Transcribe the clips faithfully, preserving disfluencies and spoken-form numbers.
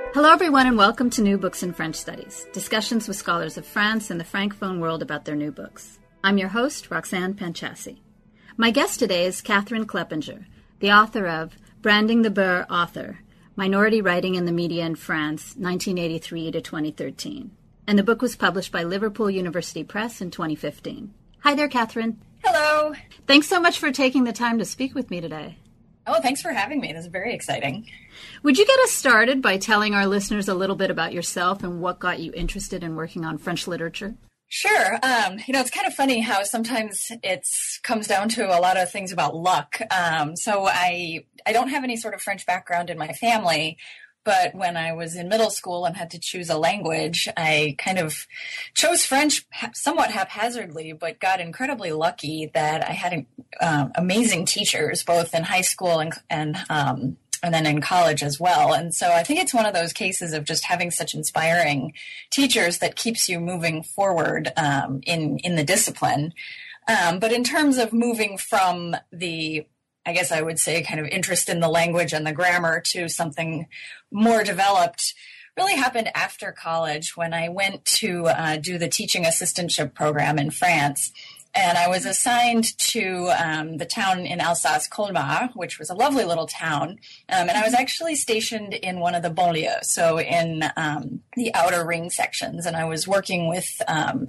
Hello, everyone, and welcome to New Books in French Studies, discussions with scholars of France and the Francophone world about their new books. I'm your host, Roxanne Panchasi. My guest today is Catherine Kleppinger, the author of Branding the Beur Author, Minority Writing in the Media in France, nineteen eighty-three to twenty thirteen. And the book was published by Liverpool University Press in twenty fifteen. Hi there, Catherine. Hello. Thanks so much for taking the time to speak with me today. Oh, thanks for having me. This is very exciting. Would you get us started by telling our listeners a little bit about yourself and what got you interested in working on French literature? Sure. Um, you know, it's kind of funny how sometimes it comes down to a lot of things about luck. Um, so I, I don't have any sort of French background in my family, but when I was in middle school and had to choose a language, I kind of chose French somewhat haphazardly, but got incredibly lucky that I had um, amazing teachers, both in high school and, and, um, and then in college as well. And so I think it's one of those cases of just having such inspiring teachers that keeps you moving forward um, in, in the discipline. Um, but in terms of moving from the I guess I would say kind of interest in the language and the grammar to something more developed really happened after college when I went to uh, do the teaching assistantship program in France. And I was assigned to um, the town in Alsace, Colmar, which was a lovely little town. Um, and I was actually stationed in one of the banlieues, so in um, the outer ring sections. And I was working with um,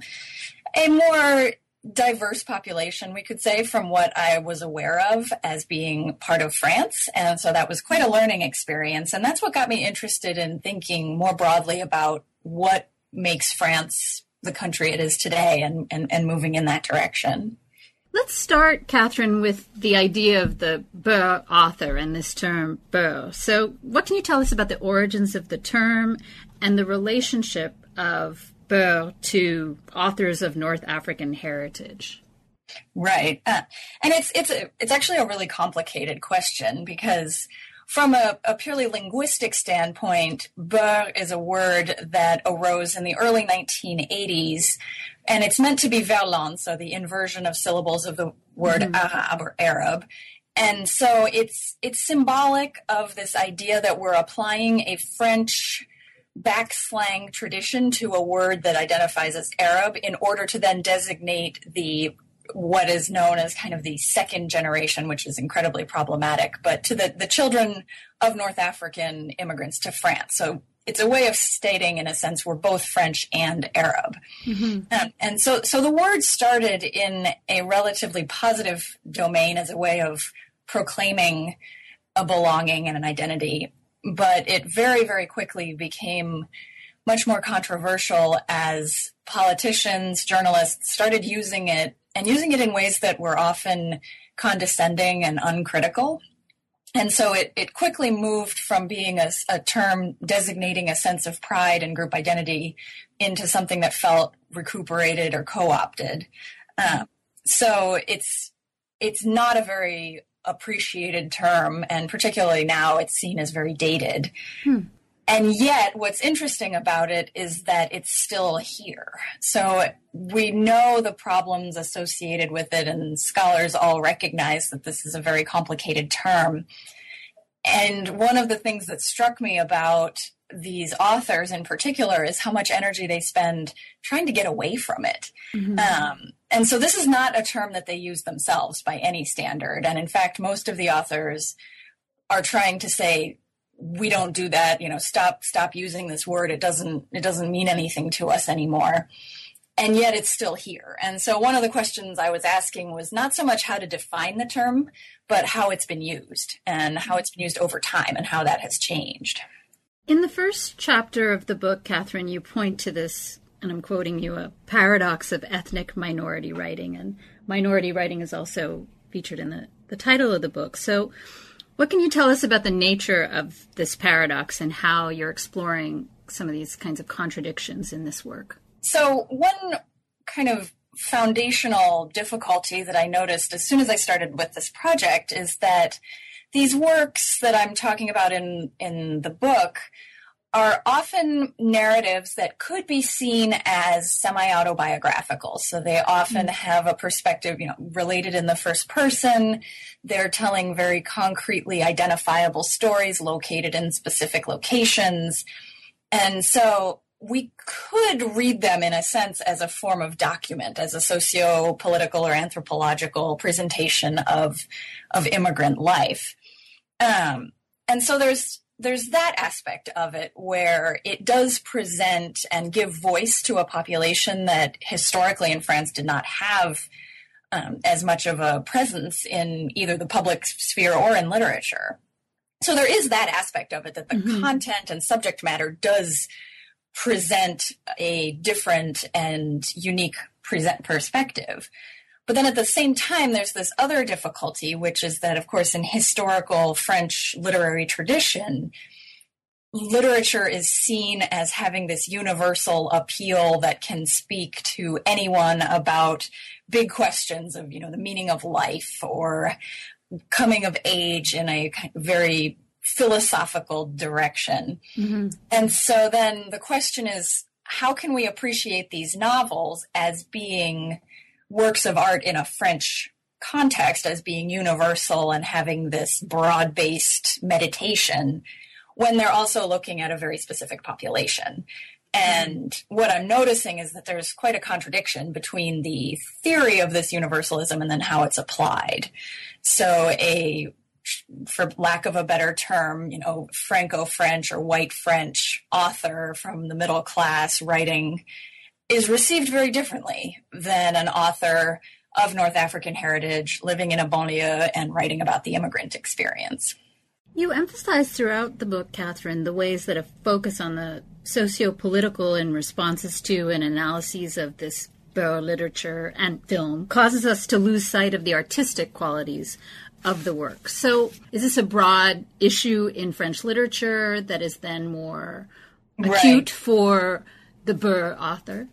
a more diverse population, we could say, from what I was aware of as being part of France. And so that was quite a learning experience. And that's what got me interested in thinking more broadly about what makes France the country it is today and, and, and moving in that direction. Let's start, Catherine, with the idea of the Beur author and this term Beur. So what can you tell us about the origins of the term and the relationship of Beur to authors of North African heritage? Right. Uh, and it's it's a, it's actually a really complicated question because from a, a purely linguistic standpoint, Beur is a word that arose in the early nineteen eighties, and it's meant to be verlan, so the inversion of syllables of the word mm-hmm. Arab or Arab. And so it's it's symbolic of this idea that we're applying a French backslang tradition to a word that identifies as Arab in order to then designate the what is known as kind of the second generation, which is incredibly problematic, but to the, the children of North African immigrants to France. So it's a way of stating, in a sense, we're both French and Arab. Mm-hmm. Um, and so, so the word started in a relatively positive domain as a way of proclaiming a belonging and an identity. But it very, very quickly became much more controversial as politicians, journalists started using it and using it in ways that were often condescending and uncritical. And so it, it quickly moved from being a, a term designating a sense of pride and group identity into something that felt recuperated or co-opted. Um, so it's it's not a very appreciated term, and particularly now it's seen as very dated. Hmm. And yet what's interesting about it is that it's still here. So we know the problems associated with it, and scholars all recognize that this is a very complicated term. And one of the things that struck me about these authors in particular is how much energy they spend trying to get away from it. Mm-hmm. Um, and so this is not a term that they use themselves by any standard. And in fact, most of the authors are trying to say, we don't do that, you know, stop, stop using this word. It doesn't, it doesn't mean anything to us anymore. And yet it's still here. And so one of the questions I was asking was not so much how to define the term, but how it's been used and how it's been used over time and how that has changed. In the first chapter of the book, Catherine, you point to this, and I'm quoting you, a paradox of ethnic minority writing. And minority writing is also featured in the, the title of the book. So what can you tell us about the nature of this paradox and how you're exploring some of these kinds of contradictions in this work? So one kind of foundational difficulty that I noticed as soon as I started with this project is that these works that I'm talking about in, in the book are often narratives that could be seen as semi-autobiographical. So they often have a perspective, you know, related in the first person. They're telling very concretely identifiable stories located in specific locations. And so we could read them in a sense as a form of document, as a socio-political or anthropological presentation of, of immigrant life. Um, and so there's there's that aspect of it where it does present and give voice to a population that historically in France did not have um, as much of a presence in either the public sphere or in literature. So there is that aspect of it, that the mm-hmm. content and subject matter does present a different and unique present perspective. But then at the same time, there's this other difficulty, which is that, of course, in historical French literary tradition, literature is seen as having this universal appeal that can speak to anyone about big questions of, you know, the meaning of life or coming of age in a very philosophical direction. Mm-hmm. And so then the question is, how can we appreciate these novels as being works of art in a French context, as being universal and having this broad-based meditation, when they're also looking at a very specific population? And what I'm noticing is that there's quite a contradiction between the theory of this universalism and then how it's applied. So a, for lack of a better term, you know, Franco-French or white French author from the middle class writing is received very differently than an author of North African heritage living in a banlieue and writing about the immigrant experience. You emphasize throughout the book, Catherine, the ways that a focus on the socio-political and responses to and analyses of this beurre literature and film causes us to lose sight of the artistic qualities of the work. So is this a broad issue in French literature that is then more acute right. for the beurre author?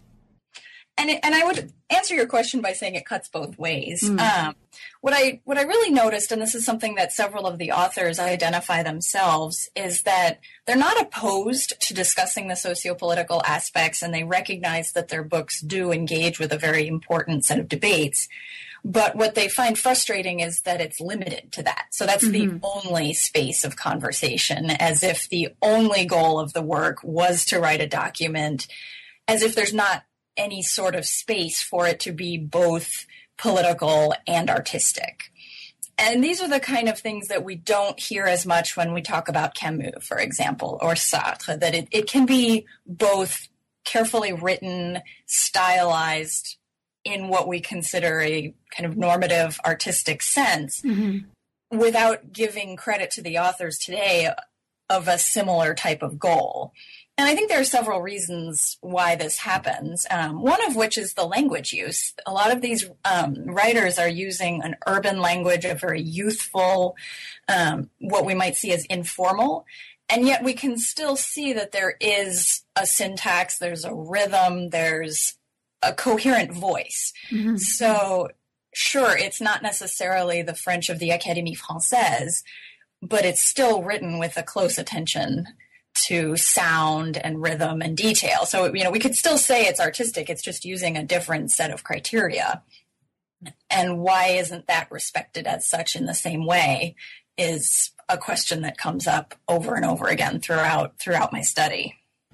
And it, and I would answer your question by saying it cuts both ways. Mm. Um, what I what I really noticed, and this is something that several of the authors identify themselves, is that they're not opposed to discussing the sociopolitical aspects, and they recognize that their books do engage with a very important set of debates. But what they find frustrating is that it's limited to that. So that's mm-hmm. the only space of conversation, as if the only goal of the work was to write a document, as if there's not any sort of space for it to be both political and artistic. And these are the kind of things that we don't hear as much when we talk about Camus, for example, or Sartre, that it, it can be both carefully written, stylized in what we consider a kind of normative artistic sense, mm-hmm. without giving credit to the authors today of a similar type of goal. And I think there are several reasons why this happens, um, one of which is the language use. A lot of these um, writers are using an urban language, a very youthful, um, what we might see as informal, and yet we can still see that there is a syntax, there's a rhythm, there's a coherent voice. Mm-hmm. So sure, it's not necessarily the French of the Académie Française, but it's still written with a close attention to sound and rhythm and detail. So, you know, we could still say it's artistic. It's just using a different set of criteria. And why isn't that respected as such in the same way is a question that comes up over and over again throughout throughout my study.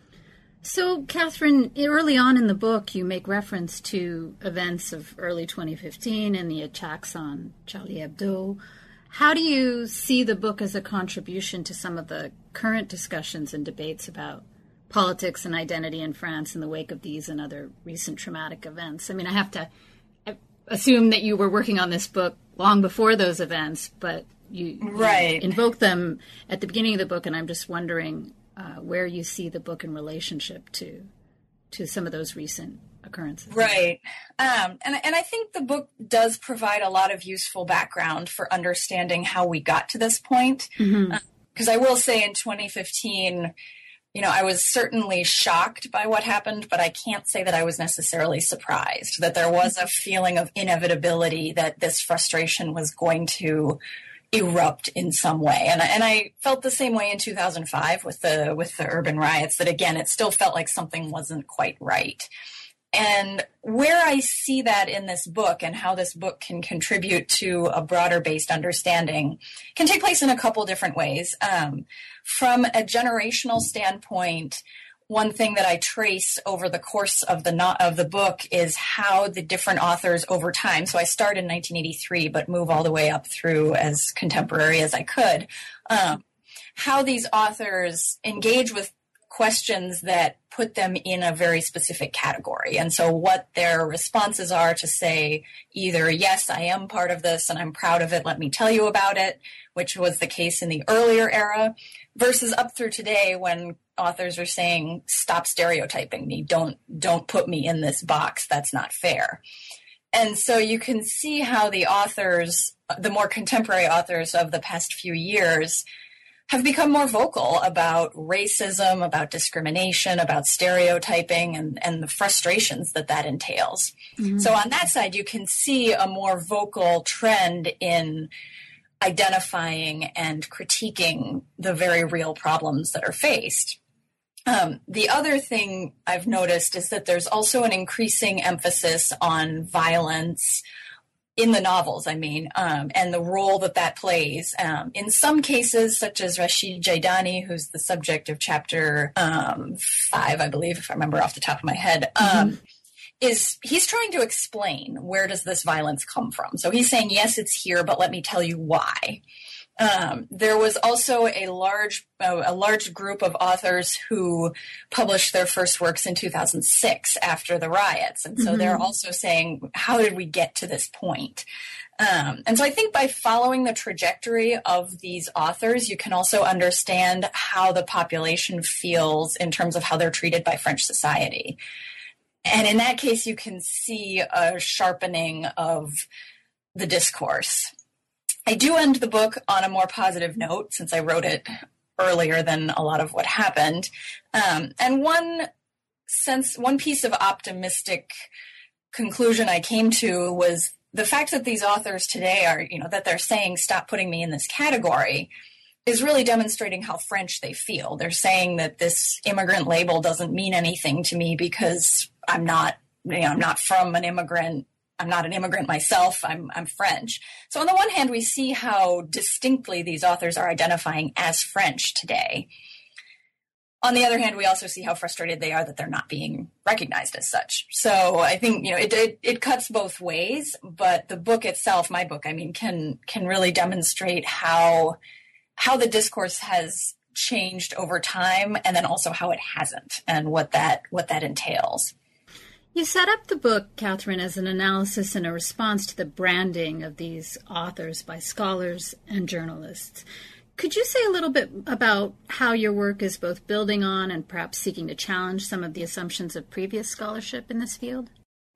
So, Catherine, early on in the book, you make reference to events of early twenty fifteen and the attacks on Charlie Hebdo. How do you see the book as a contribution to some of the current discussions and debates about politics and identity in France in the wake of these and other recent traumatic events? I mean, I have to assume that you were working on this book long before those events, but you, right. you invoke them at the beginning of the book, and I'm just wondering uh, where you see the book in relationship to to some of those recent occurrences. Right. Um, and, and I think the book does provide a lot of useful background for understanding how we got to this point. Mm-hmm. Uh, because I will say in twenty fifteen, you know, I was certainly shocked by what happened, but I can't say that I was necessarily surprised, that there was a feeling of inevitability that this frustration was going to erupt in some way. And, and I felt the same way in two thousand five with the, with the urban riots, that again, it still felt like something wasn't quite right. And where I see that in this book and how this book can contribute to a broader based understanding can take place in a couple different ways. Um, from a generational standpoint, one thing that I trace over the course of the not, of the book is how the different authors over time, so I start in nineteen eighty-three, but move all the way up through as contemporary as I could, um, how these authors engage with questions that put them in a very specific category. And so what their responses are to say either, yes, I am part of this and I'm proud of it, let me tell you about it, which was the case in the earlier era, versus up through today when authors are saying, stop stereotyping me, don't don't put me in this box, that's not fair. And so you can see how the authors, the more contemporary authors of the past few years, have become more vocal about racism, about discrimination, about stereotyping, and, and the frustrations that that entails. Mm-hmm. So on that side, you can see a more vocal trend in identifying and critiquing the very real problems that are faced. Um, the other thing I've noticed is that there's also an increasing emphasis on violence in the novels, I mean, um, and the role that that plays. Um, in some cases, such as Rashid Jaidani, who's the subject of chapter um, five, I believe, if I remember off the top of my head, um, mm-hmm. is he's trying to explain, where does this violence come from? So he's saying, yes, it's here, but let me tell you why. Um, there was also a large, uh, a large group of authors who published their first works in two thousand six after the riots. And so mm-hmm. they're also saying, how did we get to this point? Um, and so I think by following the trajectory of these authors, you can also understand how the population feels in terms of how they're treated by French society. And in that case, you can see a sharpening of the discourse. I do end the book on a more positive note, since I wrote it earlier than a lot of what happened. Um, and one sense, one piece of optimistic conclusion I came to was the fact that these authors today are, you know, that they're saying, stop putting me in this category, is really demonstrating how French they feel. They're saying that this immigrant label doesn't mean anything to me because I'm not, you know, I'm not from an immigrant I'm not an immigrant myself, I'm I'm French. So on the one hand, we see how distinctly these authors are identifying as French today. On the other hand, we also see how frustrated they are that they're not being recognized as such. So I think, you know, it it, it cuts both ways, but the book itself, my book, I mean, can can really demonstrate how how the discourse has changed over time, and then also how it hasn't, and what that what that entails. You set up the book, Catherine, as an analysis and a response to the branding of these authors by scholars and journalists. Could you say a little bit about how your work is both building on and perhaps seeking to challenge some of the assumptions of previous scholarship in this field?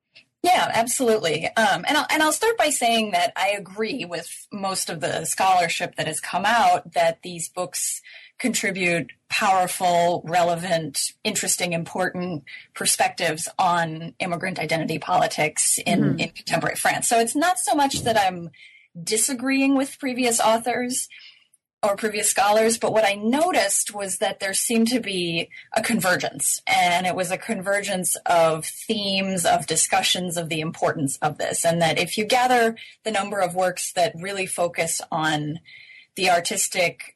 Yeah, absolutely. Um, and, I'll, and I'll start by saying that I agree with most of the scholarship that has come out that these books contribute powerful, relevant, interesting, important perspectives on immigrant identity politics in, mm-hmm. in contemporary France. So it's not so much that I'm disagreeing with previous authors or previous scholars, but what I noticed was that there seemed to be a convergence, and it was a convergence of themes, of discussions of the importance of this, and that if you gather the number of works that really focus on the artistic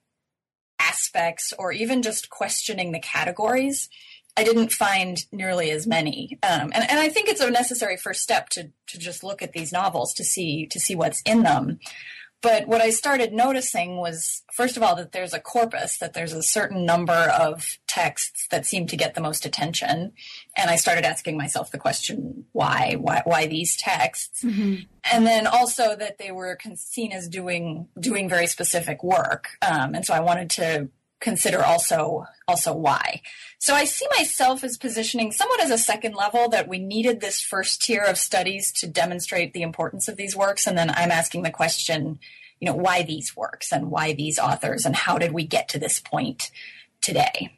aspects or even just questioning the categories, I didn't find nearly as many. Um, and, and I think it's a necessary first step to to just look at these novels to see to see what's in them. But what I started noticing was, first of all, that there's a corpus, that there's a certain number of texts that seem to get the most attention. And I started asking myself the question, why? Why, why these texts? Mm-hmm. And then also that they were seen as doing doing very specific work. Um, and so I wanted to consider also also why. So I see myself as positioning somewhat as a second level, that we needed this first tier of studies to demonstrate the importance of these works. And then I'm asking the question, you know, why these works and why these authors, and how did we get to this point today?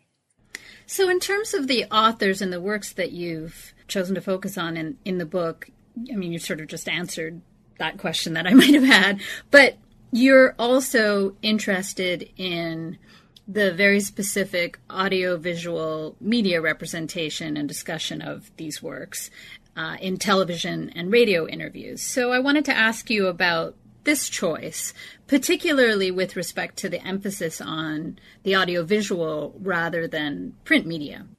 So in terms of the authors and the works that you've chosen to focus on in, in the book, I mean, you sort of just answered that question that I might have had, but you're also interested in the very specific audiovisual media representation and discussion of these works uh, in television and radio interviews. So I wanted to ask you about this choice, particularly with respect to the emphasis on the audiovisual rather than print media.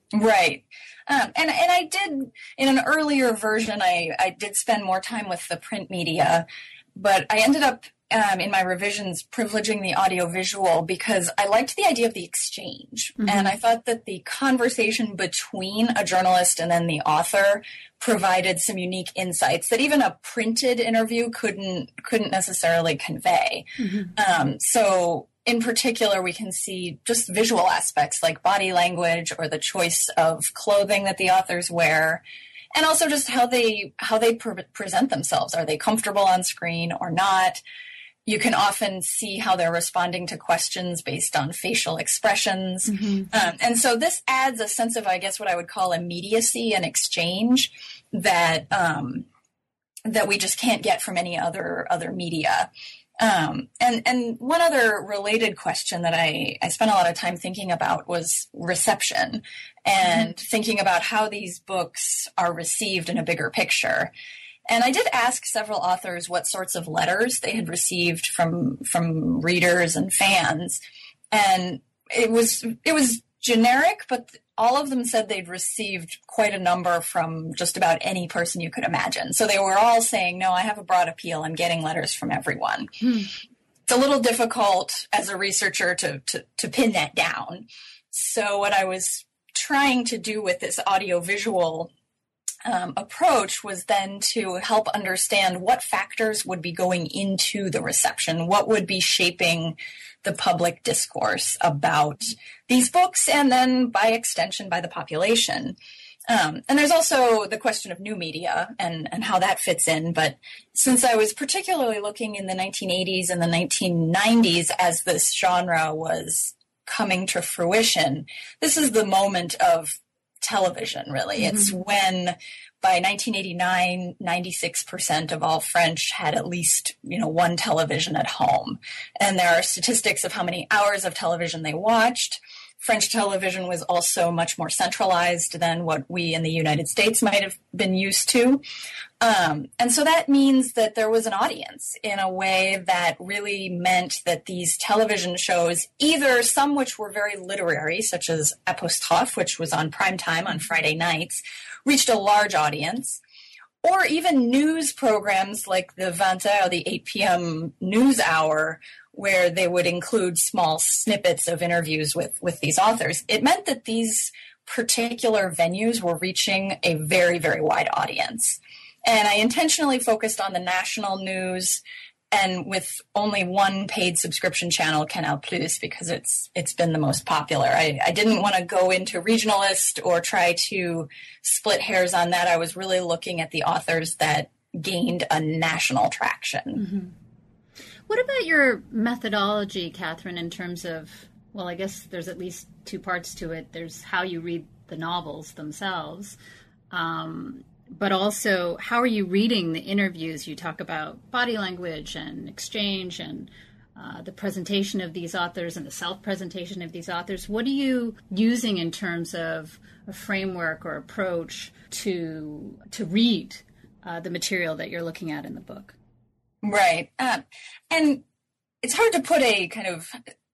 Right. Um, and, and I did, in an earlier version, I, I did spend more time with the print media, but I ended up um, in my revisions privileging the audiovisual because I liked the idea of the exchange. Mm-hmm. And I thought that the conversation between a journalist and then the author provided some unique insights that even a printed interview couldn't couldn't necessarily convey. Mm-hmm. Um, so in particular, we can see just visual aspects like body language or the choice of clothing that the authors wear, and also just how they how they pre- present themselves. Are they comfortable on screen or not? You can often see how they're responding to questions based on facial expressions. Mm-hmm. Um, and so this adds a sense of, I guess, what I would call immediacy and exchange that um, that we just can't get from any other other media. Um, and, and one other related question that I, I spent a lot of time thinking about was reception and mm-hmm. thinking about how these books are received in a bigger picture. And I did ask several authors what sorts of letters they had received from from readers and fans. And it was it was generic, but all of them said they'd received quite a number from just about any person you could imagine. So they were all saying, no, I have a broad appeal. I'm getting letters from everyone. Hmm. It's a little difficult as a researcher to, to, to pin that down. So what I was trying to do with this audiovisual Um, approach was then to help understand what factors would be going into the reception, what would be shaping the public discourse about these books, and then by extension by the population. Um, and there's also the question of new media and, and how that fits in. But since I was particularly looking in the nineteen eighties and the nineteen nineties as this genre was coming to fruition, this is the moment of television, really. Mm-hmm. It's when by nineteen eighty-nine, ninety-six percent of all French had at least, you know, one television at home. And there are statistics of how many hours of television they watched. French television was also much more centralized than what we in the United States might have been used to. Um, and so that means that there was an audience in a way that really meant that these television shows, either some which were very literary, such as Apostrophe, which was on prime time on Friday nights, reached a large audience, or even news programs like the vingt heures, the eight p.m. news hour, where they would include small snippets of interviews with, with these authors. It meant that these particular venues were reaching a very, very wide audience. And I intentionally focused on the national news and with only one paid subscription channel, Canal Plus, because it's it's been the most popular. I, I didn't want to go into regionalist or try to split hairs on that. I was really looking at the authors that gained a national traction. Mm-hmm. What about your methodology, Catherine, in terms of, well, I guess there's at least two parts to it. There's how you read the novels themselves, um, but also how are you reading the interviews? You talk about body language and exchange and uh, the presentation of these authors and the self-presentation of these authors. What are you using in terms of a framework or approach to to read uh, the material that you're looking at in the book? Right. Um, and it's hard to put a kind of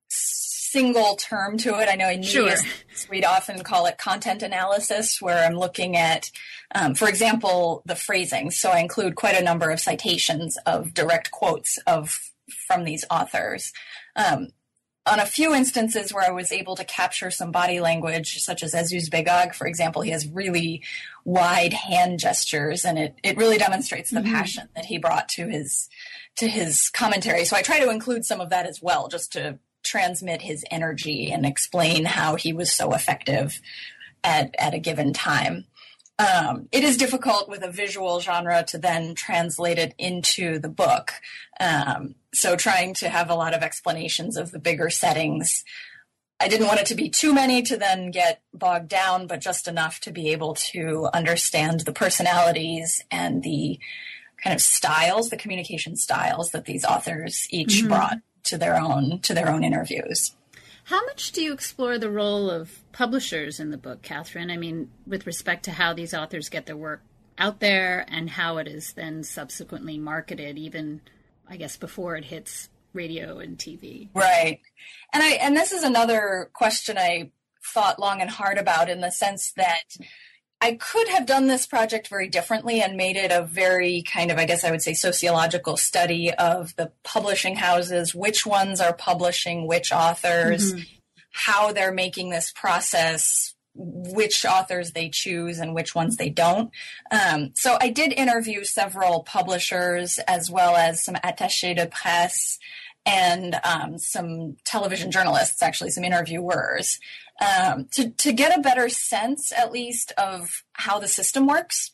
single term to it. I know in media, sure. we'd often call it content analysis, where I'm looking at, um, for example, the phrasing. So I include quite a number of citations of direct quotes of from these authors. Um, on a few instances where I was able to capture some body language, such as Azouz Begag, for example, he has really wide hand gestures, and it, it really demonstrates the mm-hmm. passion that he brought to his to his commentary. So I try to include some of that as well, just to transmit his energy and explain how he was so effective at, at a given time. Um, it is difficult with a visual genre to then translate it into the book. Um, so trying to have a lot of explanations of the bigger settings. I didn't want it to be too many to then get bogged down, but just enough to be able to understand the personalities and the kind of styles, the communication styles that these authors each mm-hmm. brought to their own to their own interviews. How much do you explore the role of publishers in the book, Catherine? I mean, with respect to how these authors get their work out there and how it is then subsequently marketed, even, I guess, before it hits radio and T V. Right. And I and this is another question I thought long and hard about, in the sense that I could have done this project very differently and made it a very kind of, I guess I would say, sociological study of the publishing houses, which ones are publishing which authors, mm-hmm. how they're making this process, which authors they choose and which ones they don't. Um, so I did interview several publishers, as well as some attachés de presse and um, some television journalists, actually some interviewers, um, to, to get a better sense, at least, of how the system works.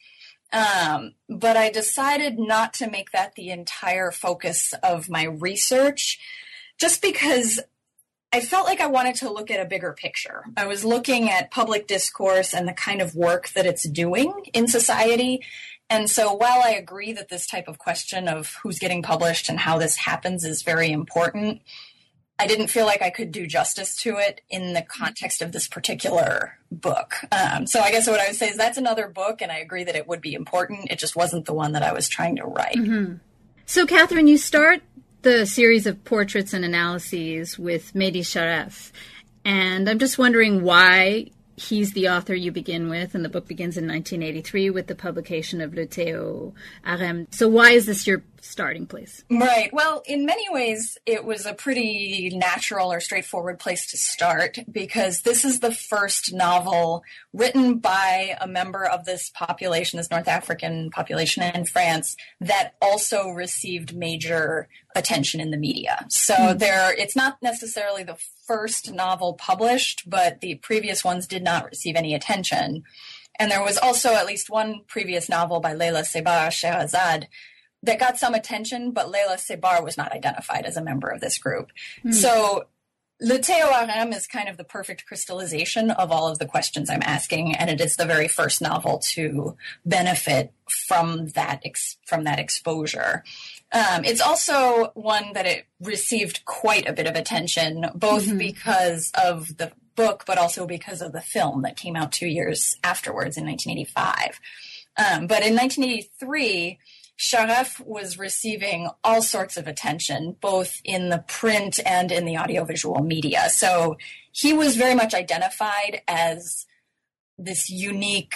Um, but I decided not to make that the entire focus of my research, just because I felt like I wanted to look at a bigger picture. I was looking at public discourse and the kind of work that it's doing in society. And so while I agree that this type of question of who's getting published and how this happens is very important, I didn't feel like I could do justice to it in the context of this particular book. Um, so I guess what I would say is that's another book, and I agree that it would be important. It just wasn't the one that I was trying to write. Mm-hmm. So, Catherine, you start the series of portraits and analyses with Mehdi Sharaf, and I'm just wondering why he's the author you begin with, and the book begins in nineteen eighty-three with the publication of Le Théo Harem. So why is this your starting place? Right. Well, in many ways, it was a pretty natural or straightforward place to start, because this is the first novel written by a member of this population, this North African population in France, that also received major attention in the media. So mm-hmm. there, it's not necessarily the first novel published, but the previous ones did not receive any attention. And there was also at least one previous novel by Leila Sebar, Sherazade, that got some attention, but Leila Sebar was not identified as a member of this group. Mm. So Le Théo Harem is kind of the perfect crystallization of all of the questions I'm asking, and it is the very first novel to benefit from that ex- from that exposure. Um, it's also one that it received quite a bit of attention, both mm-hmm. because of the book, but also because of the film that came out two years afterwards in nineteen eighty-five. Um, but in nineteen eighty-three, Sharaf was receiving all sorts of attention, both in the print and in the audiovisual media. So he was very much identified as this unique,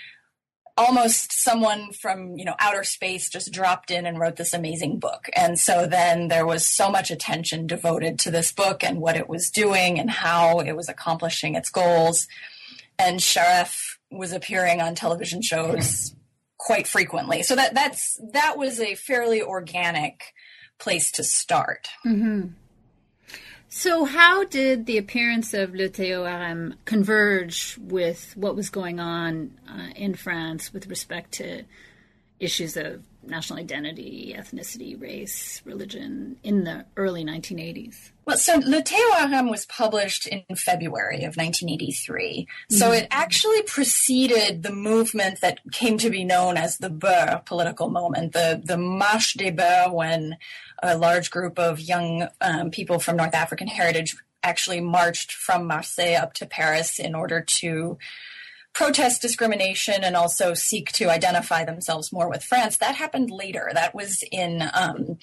almost someone from, you know, outer space just dropped in and wrote this amazing book. And so then there was so much attention devoted to this book and what it was doing and how it was accomplishing its goals. And Sharaf was appearing on television shows quite frequently. So that that's that was a fairly organic place to start. Mm-hmm. So how did the appearance of Le Théo Harem converge with what was going on uh, in France with respect to issues of national identity, ethnicity, race, religion in the early nineteen eighties? Well, so Le Théo Harem was published in February of nineteen eighty-three. Mm-hmm. So it actually preceded the movement that came to be known as the Beur political moment, the, the Marche des Beurs, when a large group of young um, people from North African heritage actually marched from Marseille up to Paris in order to protest discrimination and also seek to identify themselves more with France. That happened later. That was in um,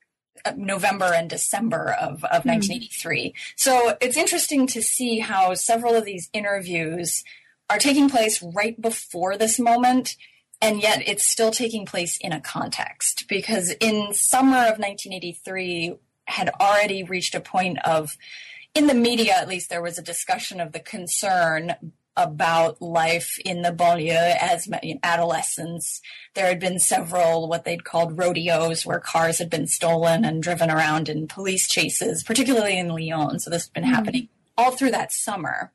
November and December of, of mm. nineteen eighty-three. So it's interesting to see how several of these interviews are taking place right before this moment, and yet it's still taking place in a context, because in summer of nineteen eighty-three had already reached a point of, in the media at least, there was a discussion of the concern about life in the banlieue as adolescents. There had been several what they'd called rodeos, where cars had been stolen and driven around in police chases, particularly in Lyon. So this has been mm-hmm. happening all through that summer.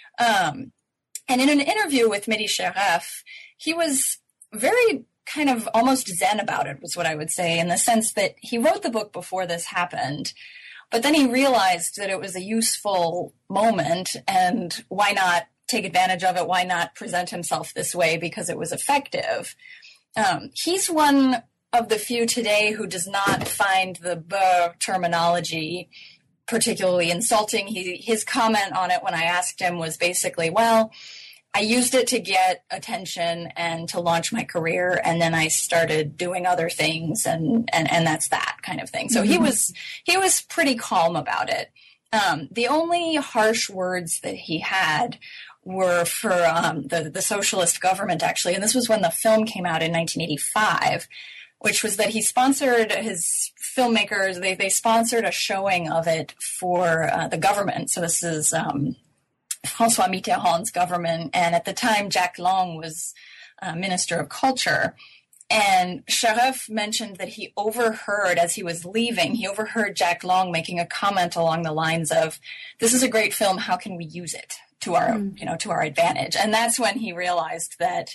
Um, and in an interview with Mehdi Sharaf, he was very kind of almost zen about it, was what I would say, in the sense that he wrote the book before this happened, but then he realized that it was a useful moment, and why not take advantage of it? Why not present himself this way? Because it was effective. Um, he's one of the few today who does not find the Beur terminology particularly insulting. He, his comment on it when I asked him was basically, well, I used it to get attention and to launch my career, and then I started doing other things, and, and, and that's that kind of thing. So mm-hmm. he was he was pretty calm about it. Um, the only harsh words that he had were for um, the, the socialist government, actually. And this was when the film came out in nineteen eighty-five, which was that he sponsored his filmmakers. They, they sponsored a showing of it for uh, the government. So this is um, François Mitterrand's government. And at the time, Jack Lang was uh, Minister of Culture. And Charef mentioned that he overheard, as he was leaving, he overheard Jack Lang making a comment along the lines of, "This is a great film, how can we use it to our, mm. you know, to our advantage?" And that's when he realized that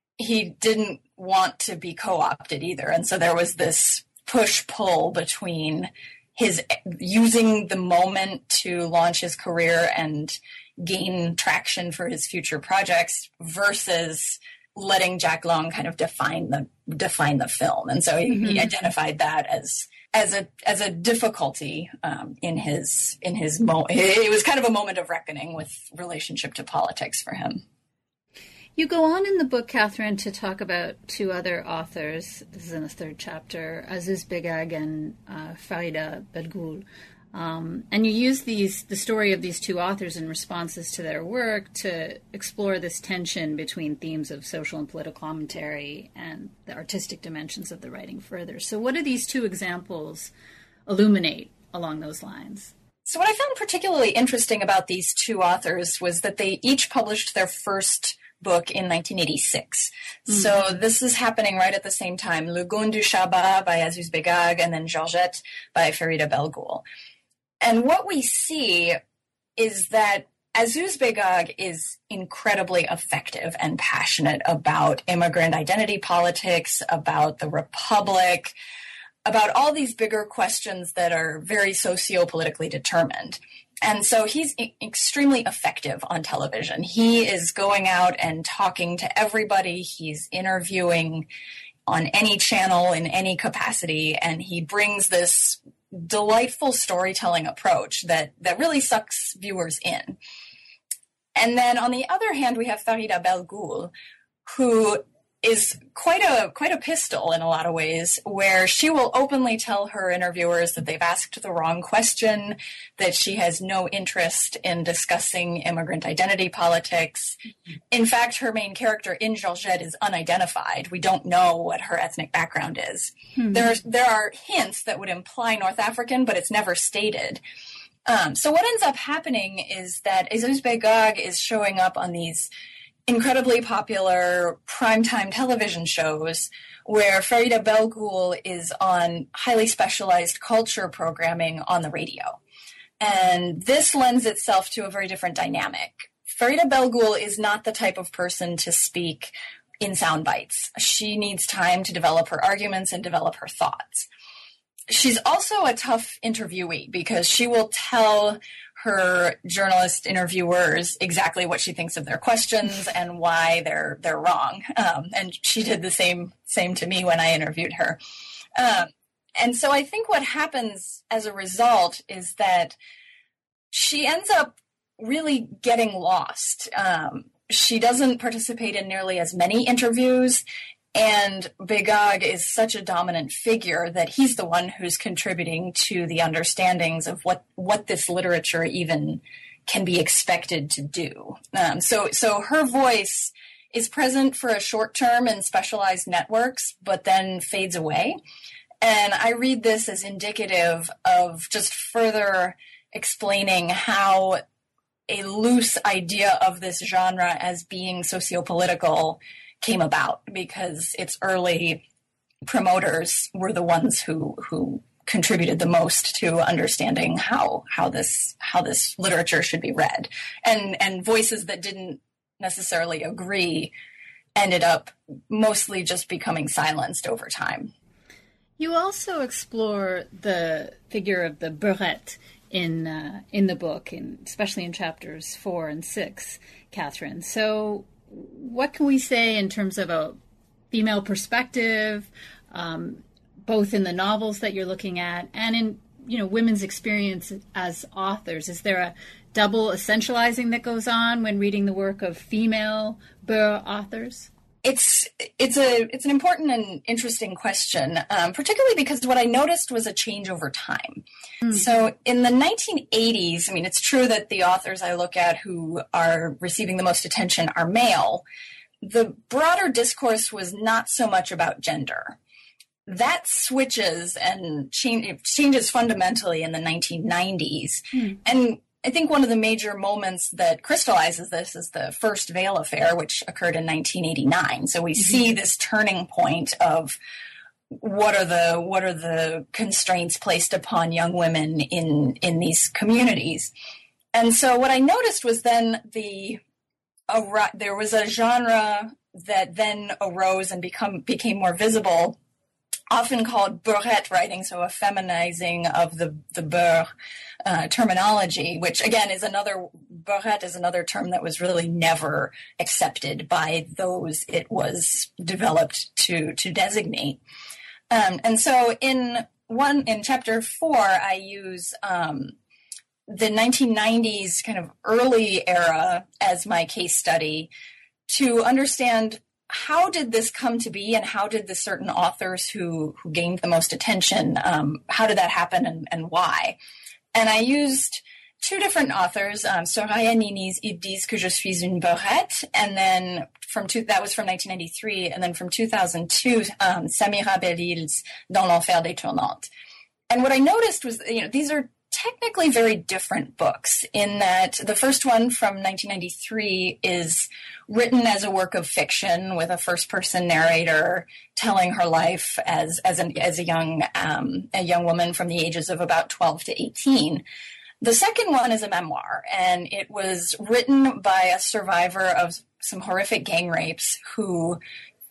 he didn't want to be co-opted either. And so there was this push-pull between his using the moment to launch his career and gain traction for his future projects versus letting Jack Lang kind of define the define the film. And so he, mm-hmm. he identified that as as a as a difficulty um, in his in his mo- it was kind of a moment of reckoning with relationship to politics for him. You go on in the book, Catherine, to talk about two other authors. This is in the third chapter, Aziz Begag and uh, Farida Belgoul. Um, and you use these the story of these two authors in responses to their work to explore this tension between themes of social and political commentary and the artistic dimensions of the writing further. So what do these two examples illuminate along those lines? So what I found particularly interesting about these two authors was that they each published their first book in nineteen eighty-six. Mm-hmm. So this is happening right at the same time. Le Gun du Shaba by Aziz Begag and then Georgette by Farida Belgoul. And what we see is that Aziz Begag is incredibly effective and passionate about immigrant identity politics, about the Republic, about all these bigger questions that are very socio-politically determined. And so he's e- extremely effective on television. He is going out and talking to everybody. He's interviewing on any channel in any capacity, and he brings this delightful storytelling approach that, that really sucks viewers in. And then on the other hand, we have Farida Belgoul, who is quite a quite a pistol in a lot of ways, where she will openly tell her interviewers that they've asked the wrong question, that she has no interest in discussing immigrant identity politics. In fact, her main character in Georgette is unidentified. We don't know what her ethnic background is. Hmm. There, there are hints that would imply North African, but it's never stated. Um, so what ends up happening is that Aziz Begag is showing up on these incredibly popular primetime television shows where Farida Belgoul is on highly specialized culture programming on the radio. And this lends itself to a very different dynamic. Farida Belgoul is not the type of person to speak in sound bites. She needs time to develop her arguments and develop her thoughts. She's also a tough interviewee because she will tell her journalist interviewers exactly what she thinks of their questions and why they're they're wrong. Um, and she did the same same to me when I interviewed her. Um, and so I think what happens as a result is that she ends up really getting lost. Um, she doesn't participate in nearly as many interviews. And Begag is such a dominant figure that he's the one who's contributing to the understandings of what, what this literature even can be expected to do. Um, so, so her voice is present for a short term in specialized networks, but then fades away. And I read this as indicative of just further explaining how a loose idea of this genre as being sociopolitical came about, because its early promoters were the ones who who contributed the most to understanding how how this how this literature should be read, and and voices that didn't necessarily agree ended up mostly just becoming silenced over time. You also explore the figure of the beurette in uh, in the book, in, especially in chapters four and six, Catherine. So what can we say in terms of a female perspective, um, both in the novels that you're looking at and in, you know, women's experience as authors? Is there a double essentializing that goes on when reading the work of female Beur authors? It's it's a it's an important and interesting question, um, particularly because what I noticed was a change over time. Mm. So in the nineteen eighties, I mean, it's true that the authors I look at who are receiving the most attention are male. The broader discourse was not so much about gender. That switches and change, changes fundamentally in the nineteen nineties. Mm. And I think one of the major moments that crystallizes this is the First Veil affair, which occurred in nineteen eighty-nine. So we mm-hmm. see this turning point of what are the what are the constraints placed upon young women in in these communities. And so what I noticed was then the uh, there was a genre that then arose and become became more visible, often called beurette writing, so a feminizing of the the beurre uh, terminology, which again is another, beurette is another term that was really never accepted by those it was developed to to designate. Um, and so in one in chapter four, I use um, the nineteen nineties kind of early era as my case study to understand how did this come to be, and how did the certain authors who, who gained the most attention, um, how did that happen, and, and why? And I used two different authors, um, Soraya Nini's Ils disent que je suis une beurette, and then from two, that was from nineteen ninety-three, and then from two thousand two, um, Samira Belil's Dans l'enfer des tournantes. And what I noticed was, you know, these are technically very different books in that the first one from nineteen ninety-three is written as a work of fiction with a first-person narrator telling her life as as, an, as a young um, a young woman from the ages of about twelve to eighteen. The second one is a memoir, and it was written by a survivor of some horrific gang rapes who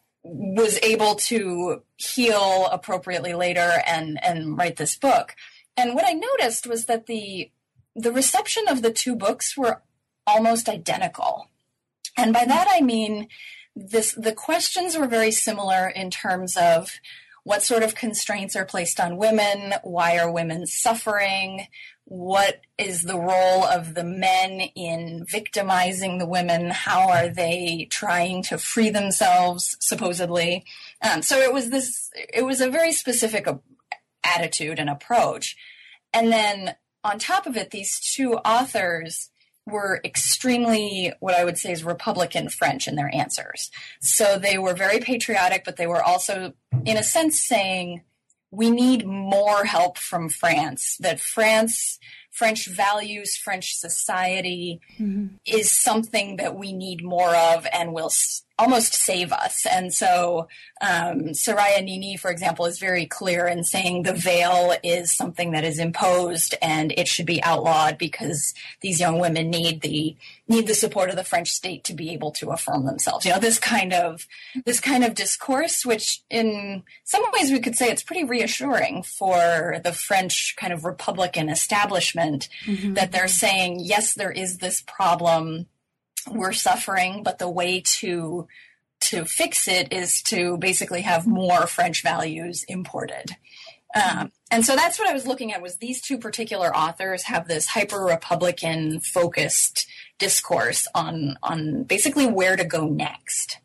was able to heal appropriately later and, and write this book. And what I noticed was that the the reception of the two books were almost identical. And by that I mean this the questions were very similar in terms of what sort of constraints are placed on women, why are women suffering, what is the role of the men in victimizing the women, how are they trying to free themselves, supposedly. Um, so it was this, it was a very specific attitude and approach. And then on top of it, these two authors were extremely, what I would say is Republican French in their answers. So they were very patriotic, but they were also, in a sense, saying, we need more help from France, that France, French values, French society mm-hmm. is something that we need more of and will s- almost save us. And so um, Soraya Nini, for example, is very clear in saying the veil is something that is imposed and it should be outlawed because these young women need the need the support of the French state to be able to affirm themselves. You know, this kind of this kind of discourse, which in some ways we could say it's pretty reassuring for the French kind of Republican establishment mm-hmm. that they're saying, yes, there is this problem. We're suffering, but the way to to fix it is to basically have more French values imported. Um, and so that's what I was looking at, was these two particular authors have this hyper-Republican focused discourse on, on basically where to go next.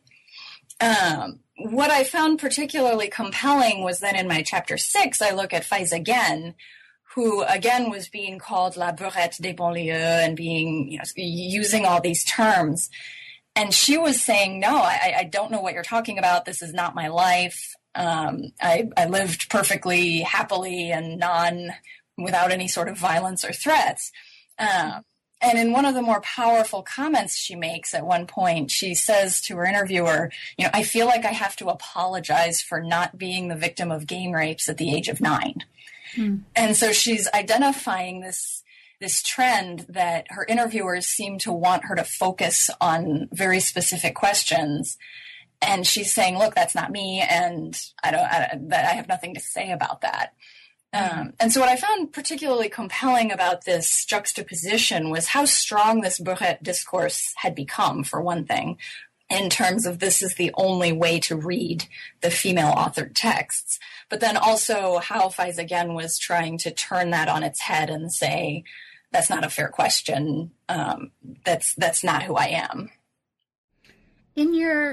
Um, what I found particularly compelling was then in my chapter six, I look at Faiza Guène, who again was being called La Beurette des banlieues and being, you know, using all these terms. And she was saying, no, I, I don't know what you're talking about. This is not my life. Um, I, I lived perfectly happily and non, without any sort of violence or threats. Um, and in one of the more powerful comments she makes at one point, she says to her interviewer, you know, I feel like I have to apologize for not being the victim of gang rapes at the age of nine. Hmm. And so she's identifying this this trend that her interviewers seem to want her to focus on very specific questions. And she's saying, look, that's not me. And I don't, I, that I have nothing to say about that. Hmm. Um, and so what I found particularly compelling about this juxtaposition was how strong this Beurette discourse had become, for one thing, in terms of this is the only way to read the female-authored texts. But then also how Faiza Guène was trying to turn that on its head and say, that's not a fair question. Um, that's that's not who I am. In your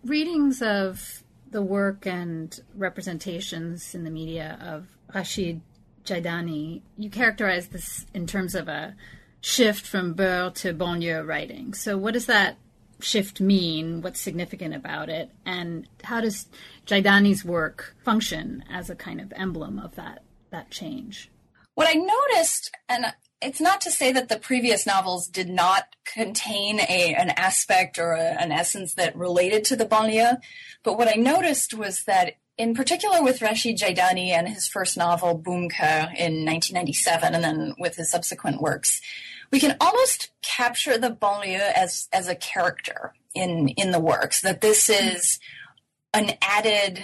readings of the work and representations in the media of Rachid Jaidani, you characterize this in terms of a shift from Beurre to banlieue writing. So what does that shift mean? What's significant about it? And how does Jaidani's work function as a kind of emblem of that, that change? What I noticed, and it's not to say that the previous novels did not contain a an aspect or a, an essence that related to the banlieue, but what I noticed was that in particular with Rachid Jaidani and his first novel, Boom Keur, in nineteen ninety-seven, and then with his subsequent works, we can almost capture the banlieue as, as a character in, in the works, that this is an added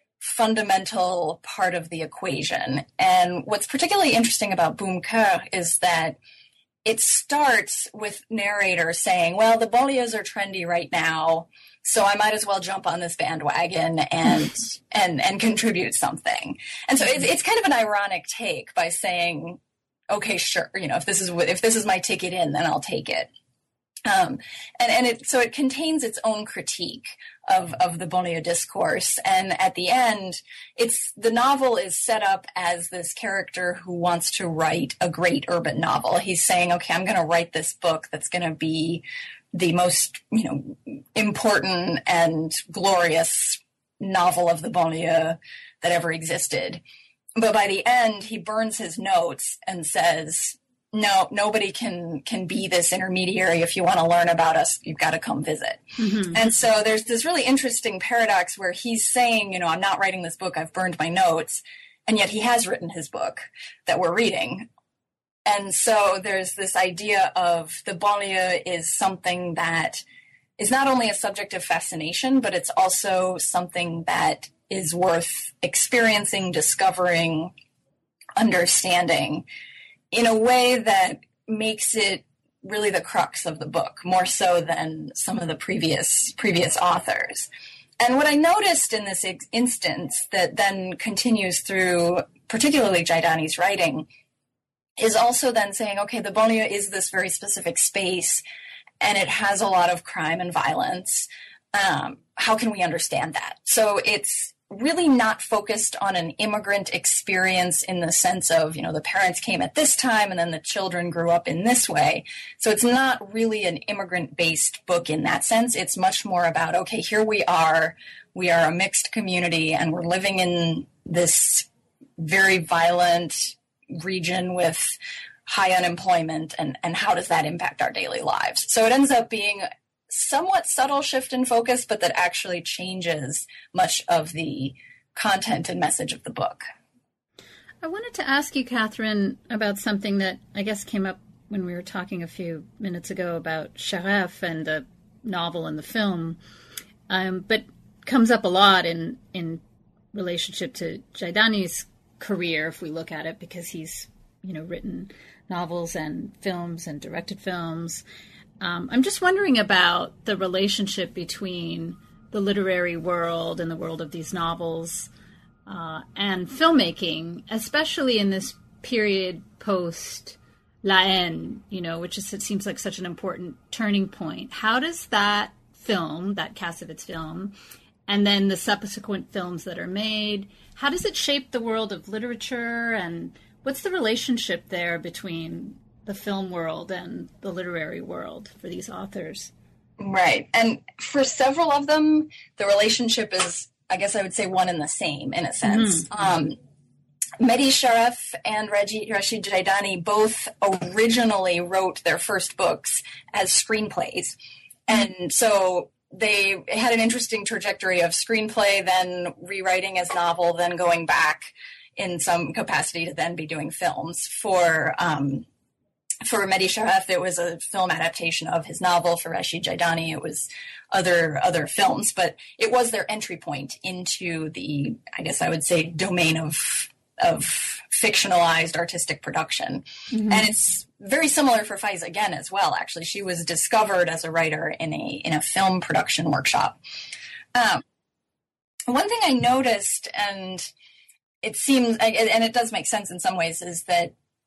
fundamental part of the equation. And what's particularly interesting about Boom Keur is that it starts with narrator saying, well, the banlieues are trendy right now, so I might as well jump on this bandwagon and and and contribute something. And so it's, it's kind of an ironic take by saying, okay, sure, you know, if this is if this is my ticket in, then I'll take it. Um, and and it so it contains its own critique of of the banlieue discourse. And at the end, it's the novel is set up as this character who wants to write a great urban novel. He's saying, okay, I'm going to write this book that's going to be the most, you know, important and glorious novel of the banlieue that ever existed. But by the end, he burns his notes and says, no, nobody can can be this intermediary. If you want to learn about us, you've got to come visit. Mm-hmm. And so there's this really interesting paradox where he's saying, you know, I'm not writing this book, I've burned my notes, and yet he has written his book that we're reading. And so there's this idea of the banlieue is something that is not only a subject of fascination, but it's also something that is worth experiencing, discovering, understanding, in a way that makes it really the crux of the book, more so than some of the previous previous authors. And what I noticed in this ex- instance that then continues through particularly Jaidani's writing is also then saying, okay, the banlieue is this very specific space and it has a lot of crime and violence. Um, how can we understand that? So it's really not focused on an immigrant experience in the sense of, you know, the parents came at this time and then the children grew up in this way. So it's not really an immigrant-based book in that sense. It's much more about, okay, here we are, we are a mixed community and we're living in this very violent region with high unemployment, and, and how does that impact our daily lives? So it ends up being somewhat subtle shift in focus, but that actually changes much of the content and message of the book. I wanted to ask you, Catherine, about something that I guess came up when we were talking a few minutes ago about Sharef and the novel and the film, um, but comes up a lot in, in relationship to Jaidani's career, if we look at it, because he's, you know, written novels and films and directed films. Um, I'm just wondering about the relationship between the literary world and the world of these novels uh, and filmmaking, especially in this period post La Haine, you know, which is, it seems like such an important turning point. How does that film, that Kassovitz film, and then the subsequent films that are made, how does it shape the world of literature, and what's the relationship there between the film world and the literary world for these authors? Right. And for several of them, the relationship is, I guess I would say, one and the same in a sense. Mm-hmm. Um, Mehdi Sharef and Rachid Jaidani both originally wrote their first books as screenplays. And so they had an interesting trajectory of screenplay, then rewriting as novel, then going back in some capacity to then be doing films. For um, for Mehdi Sharef, it was a film adaptation of his novel. For Rachid Jaidani, it was other other films. But it was their entry point into the, I guess I would say, domain of of fictionalized artistic production. Mm-hmm. And it's very similar for Faiza again as well, actually. She was discovered as a writer in a in a film production workshop. Um, one thing I noticed, and it seems, and it does make sense in some ways, is that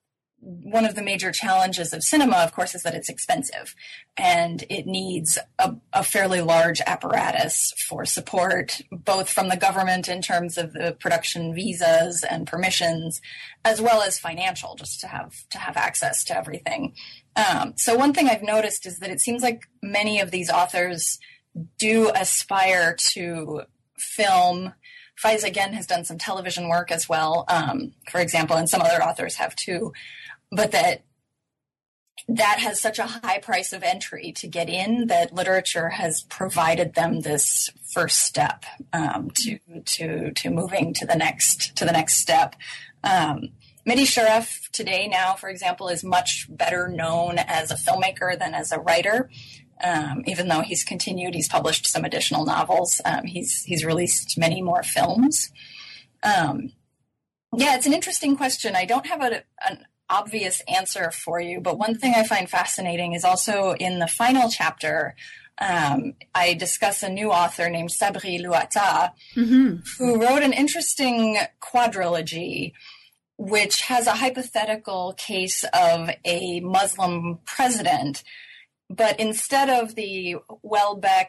one of the major challenges of cinema, of course, is that it's expensive and it needs a, a fairly large apparatus for support, both from the government in terms of the production visas and permissions, as well as financial, just to have to have access to everything. Um, so one thing I've noticed is that it seems like many of these authors do aspire to film. Faiza, again, has done some television work as well, um, for example, and some other authors have too, but that that has such a high price of entry to get in that literature has provided them this first step um, to to to moving to the next to the next step. Um, Mehdi Sharaf today now, for example, is much better known as a filmmaker than as a writer. Um, even though he's continued, he's published some additional novels. Um, he's he's released many more films. Um, yeah, it's an interesting question. I don't have a, an obvious answer for you, but one thing I find fascinating is also in the final chapter, um, I discuss a new author named Sabri Louata, mm-hmm. who wrote an interesting quadrilogy which has a hypothetical case of a Muslim president. But instead of the Welbeck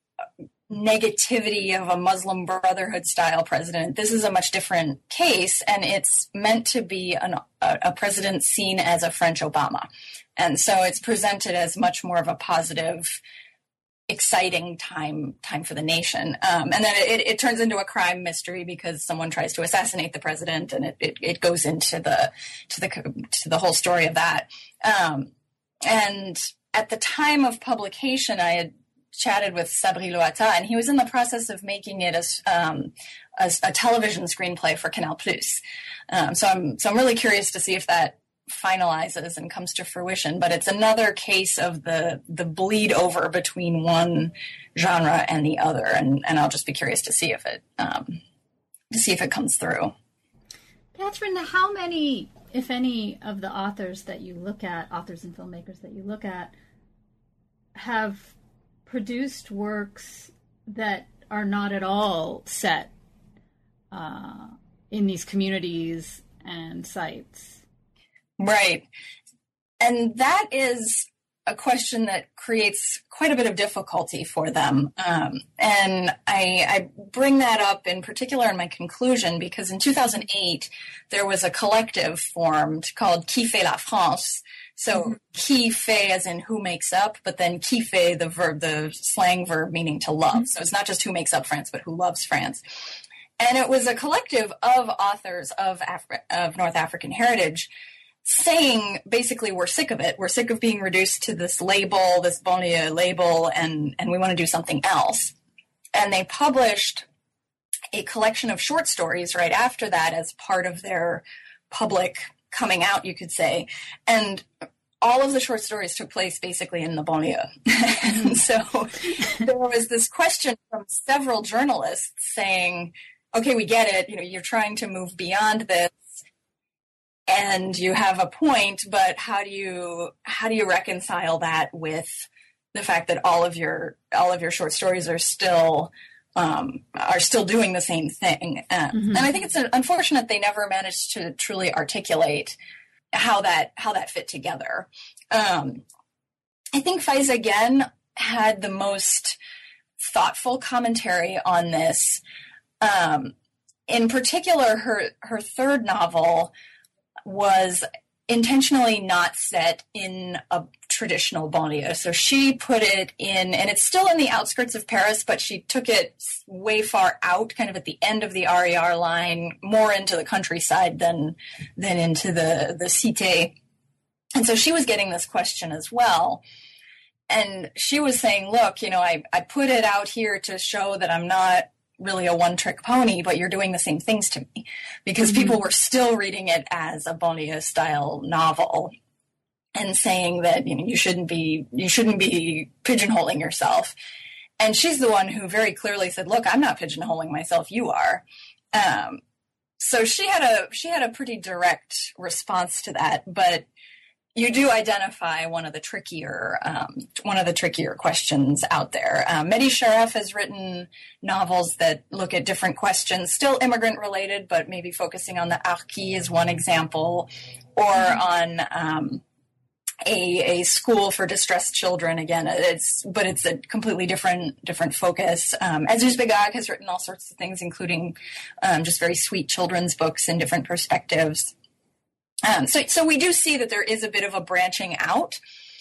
negativity of a Muslim Brotherhood style president, this is a much different case, and it's meant to be an, a, a president seen as a French Obama. And so it's presented as much more of a positive, exciting time time for the nation. Um, and then it, it turns into a crime mystery because someone tries to assassinate the president, and it, it, it goes into the to the to the whole story of that. Um, and at the time of publication, I had chatted with Sabri Louata, and he was in the process of making it as um, a, a television screenplay for Canal Plus. Um, so I'm so I'm really curious to see if that finalizes and comes to fruition. But it's another case of the the bleed over between one genre and the other, and, and I'll just be curious to see if it um, to see if it comes through. Catherine, how many, if any, of the authors that you look at, authors and filmmakers that you look at, have produced works that are not at all set uh, in these communities and sites? Right. And that is a question that creates quite a bit of difficulty for them. Um, and I, I bring that up in particular in my conclusion because in two thousand eight, there was a collective formed called Qui fait la France? So mm-hmm. qui fait as in who makes up, but then qui fait, the verb, the slang verb meaning to love. Mm-hmm. So it's not just who makes up France, but who loves France. And it was a collective of authors of Afri- of North African heritage saying basically we're sick of it. We're sick of being reduced to this label, this banlieue label, and, and we want to do something else. And they published a collection of short stories right after that as part of their public coming out, you could say. And all of the short stories took place basically in the banlieue. And so there was this question from several journalists saying, okay, we get it. You know, you're trying to move beyond this. And you have a point, but how do you how do you reconcile that with the fact that all of your all of your short stories are still um, are still doing the same thing? Um, mm-hmm. And I think it's unfortunate they never managed to truly articulate how that how that fit together. Um, I think Faiza again had the most thoughtful commentary on this. Um, in particular, her her third novel was intentionally not set in a traditional banlieue. So she put it in, and it's still in the outskirts of Paris, but she took it way far out, kind of at the end of the R E R line, more into the countryside than than into the, the cité. And so she was getting this question as well. And she was saying, look, you know, I, I put it out here to show that I'm not really a one-trick pony, but you're doing the same things to me, because mm-hmm. people were still reading it as a banlieue-style novel and saying that, you know, you shouldn't be you shouldn't be pigeonholing yourself. And she's the one who very clearly said, "Look, I'm not pigeonholing myself. You are." Um, so she had a she had a pretty direct response to that, but you do identify one of the trickier um, one of the trickier questions out there. Um, Mehdi Sharaf has written novels that look at different questions, still immigrant related, but maybe focusing on the Harki is one example, or on um, a, a school for distressed children. Again, it's but it's a completely different different focus. Um, Azouz Begag has written all sorts of things, including um, just very sweet children's books in different perspectives. Um, so, so we do see that there is a bit of a branching out,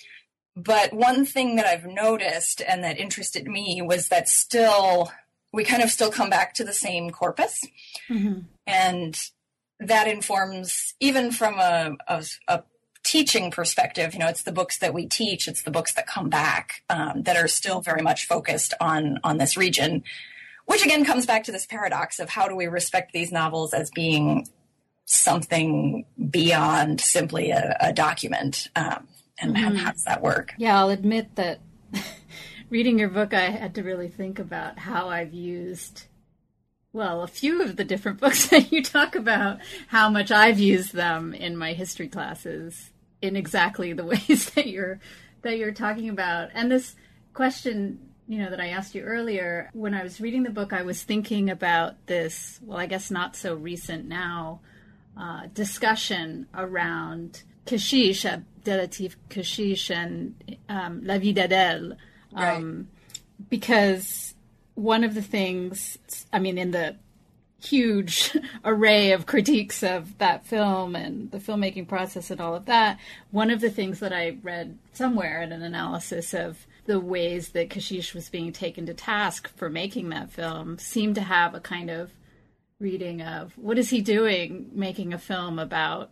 but one thing that I've noticed and that interested me was that still, we kind of still come back to the same corpus, mm-hmm. and that informs, even from a, a, a teaching perspective, you know, it's the books that we teach, it's the books that come back, um, that are still very much focused on, on this region, which again comes back to this paradox of how do we respect these novels as being something beyond simply a, a document, um, and mm-hmm. how does that work? Yeah, I'll admit that reading your book, I had to really think about how I've used, well, a few of the different books that you talk about, how much I've used them in my history classes in exactly the ways that you're that you're talking about. And this question, you know, that I asked you earlier, when I was reading the book, I was thinking about this, well, I guess not so recent now, Uh, discussion around Keshish, Abdelatif Keshish, and um, La Vie d'Adèle. Um, right. Because one of the things, I mean, in the huge array of critiques of that film and the filmmaking process and all of that, one of the things that I read somewhere in an analysis of the ways that Keshish was being taken to task for making that film seemed to have a kind of reading of, what is he doing making a film about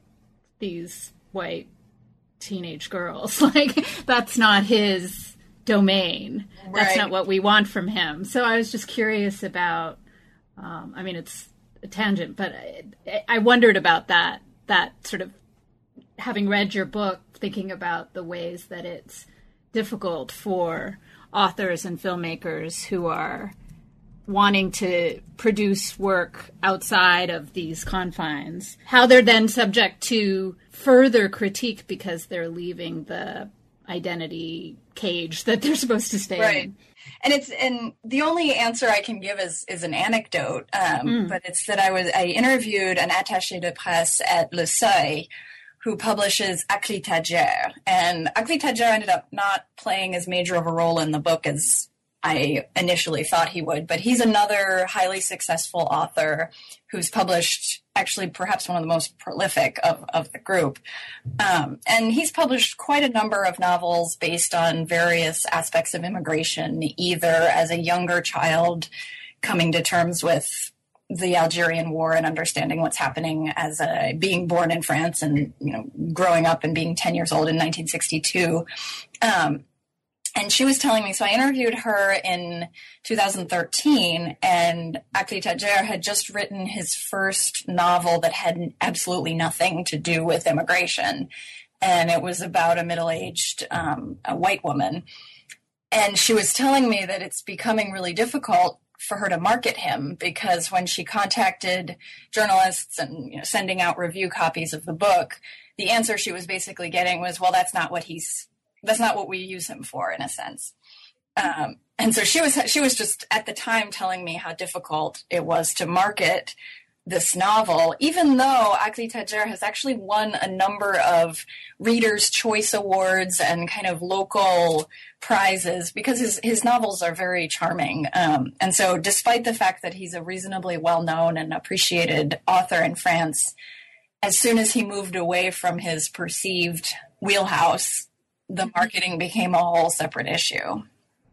these white teenage girls? Like, that's not his domain. Right. That's not what we want from him. So I was just curious about, um, I mean, it's a tangent, but I, I wondered about that, that sort of, having read your book, thinking about the ways that it's difficult for authors and filmmakers who are wanting to produce work outside of these confines, how they're then subject to further critique because they're leaving the identity cage that they're supposed to stay right. in. And it's and the only answer I can give is is an anecdote, um, mm. but it's that I was I interviewed an attaché de presse at Le Seuil who publishes Akli Tajer, and Akli Tajer ended up not playing as major of a role in the book as I initially thought he would, but he's another highly successful author who's published actually perhaps one of the most prolific of, of the group. Um, and he's published quite a number of novels based on various aspects of immigration, either as a younger child coming to terms with the Algerian War and understanding what's happening as a being born in France and, you know, growing up and being ten years old in nineteen sixty-two. Um, And she was telling me, so I interviewed her in two thousand thirteen, and Akli Tajer had just written his first novel that had absolutely nothing to do with immigration. And it was about a middle-aged um, a white woman. And she was telling me that it's becoming really difficult for her to market him because when she contacted journalists and, you know, sending out review copies of the book, the answer she was basically getting was, well, that's not what he's That's not what we use him for, in a sense. Um, and so she was she was just at the time telling me how difficult it was to market this novel, even though Akli Tajer has actually won a number of Reader's Choice Awards and kind of local prizes because his, his novels are very charming. Um, and so despite the fact that he's a reasonably well-known and appreciated author in France, as soon as he moved away from his perceived wheelhouse, the marketing became a whole separate issue.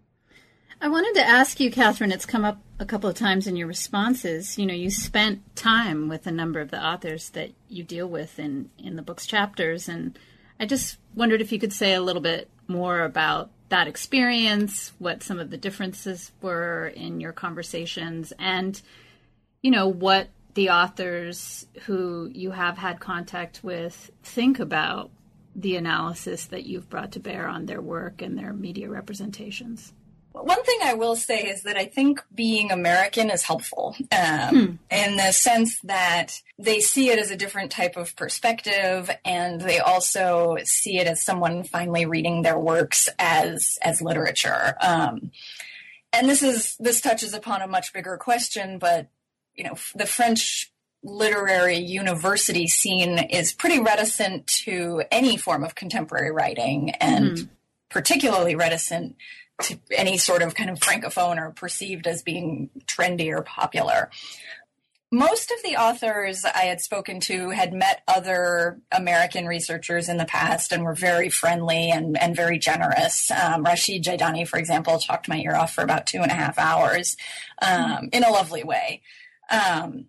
I wanted to ask you, Catherine, it's come up a couple of times in your responses. You know, you spent time with a number of the authors that you deal with in, in the book's chapters, and I just wondered if you could say a little bit more about that experience, what some of the differences were in your conversations, and, you know, what the authors who you have had contact with think about the analysis that you've brought to bear on their work and their media representations. One thing I will say is that I think being American is helpful um, hmm. in the sense that they see it as a different type of perspective, and they also see it as someone finally reading their works as as literature. Um, and this is this touches upon a much bigger question, but you know, the French literary university scene is pretty reticent to any form of contemporary writing, and mm-hmm. particularly reticent to any sort of kind of francophone or perceived as being trendy or popular. Most of the authors I had spoken to had met other American researchers in the past and were very friendly and, and very generous. Um, Rashid Jaidani, for example, talked my ear off for about two and a half hours um, in a lovely way. Um,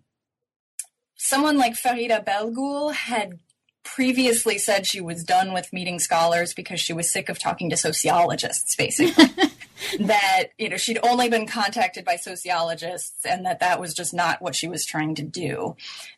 someone like Farida Belgoul had previously said she was done with meeting scholars because she was sick of talking to sociologists, basically. That, you know, she'd only been contacted by sociologists and that that was just not what she was trying to do.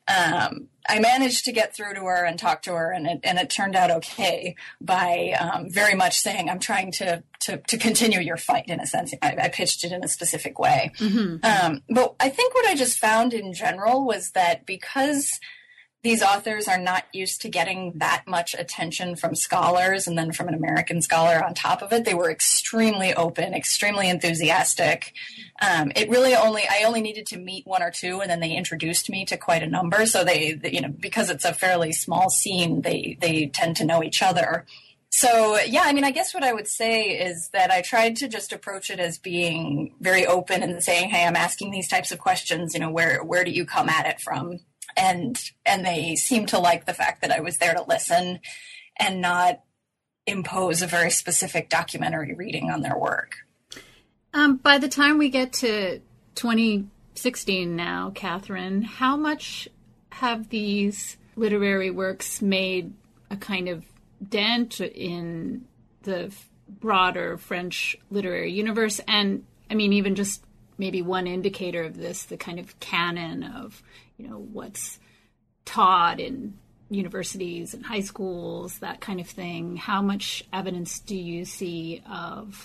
Um, I managed to get through to her and talk to her, and it, and it turned out okay by um, very much saying, I'm trying to, to, to continue your fight, in a sense. I, I pitched it in a specific way. Mm-hmm. Um, but I think what I just found in general was that because these authors are not used to getting that much attention from scholars and then from an American scholar on top of it, they were extremely open, extremely enthusiastic. Um, it really only, I only needed to meet one or two, and then they introduced me to quite a number. So they, you know, because it's a fairly small scene, they, they tend to know each other. So, yeah, I mean, I guess what I would say is that I tried to just approach it as being very open and saying, hey, I'm asking these types of questions, you know, where, where do you come at it from? And and they seemed to like the fact that I was there to listen and not impose a very specific documentary reading on their work. Um, by the time we get to twenty sixteen now, Catherine, how much have these literary works made a kind of dent in the broader French literary universe? And, I mean, even just maybe one indicator of this, the kind of canon of, you know, what's taught in universities and high schools, that kind of thing. How much evidence do you see of